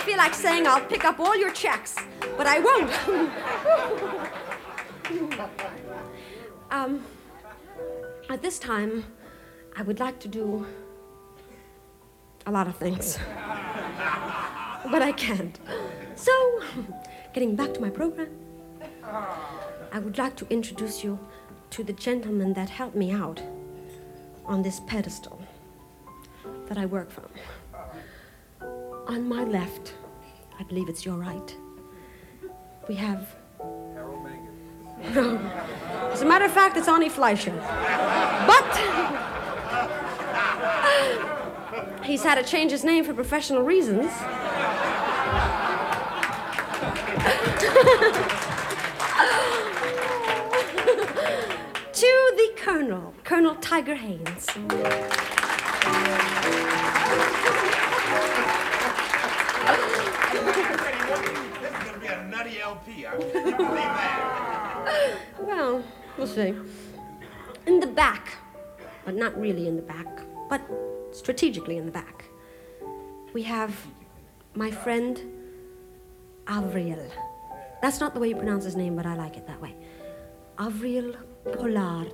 feel like saying I'll pick up all your checks, but I won't. At this time, I would like to do a lot of things, but I can't. So, getting back to my program, I would like to introduce you to the gentleman that helped me out on this pedestal that I work from. On my left, I believe it's your right, we have... Harold Megan. No. As a matter of fact, it's Arnie Fleischer. But he's had to change his name for professional reasons. To the Colonel, Colonel Tiger Haynes. This is going to be a nutty LP. I can believe that. Well, we'll see. In the back, but not really in the back, but strategically in the back, we have my friend Avril. That's not the way you pronounce his name, but I like it that way. Avril Pollard.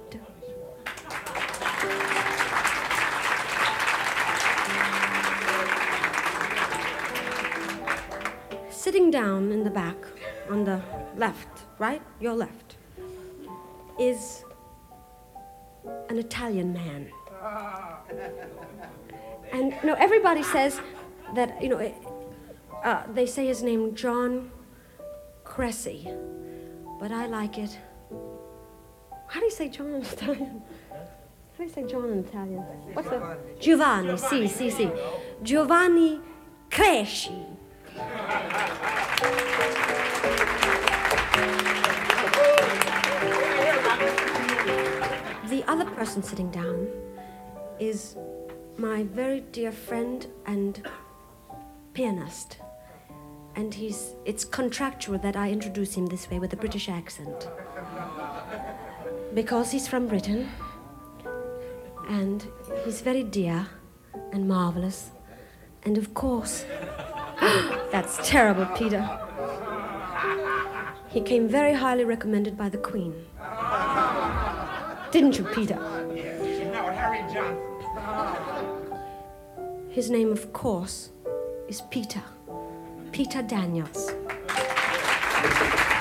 Sitting down in the back, on the left, right? Your left, is an Italian man. And, everybody says that, they say his name, John Cressy. But I like it. How do you say John in Italian? How do you say John in Italian? What's the... Giovanni, sì. Giovanni Cresci. The other person sitting down is my very dear friend and pianist. And it's contractual that I introduce him this way with a British accent. Because he's from Britain, and he's very dear and marvelous. And of course, that's terrible, Peter. He came very highly recommended by the Queen. Didn't you, Peter? Yes, now Harry Johnson. His name, of course, is Peter. Peter Daniels.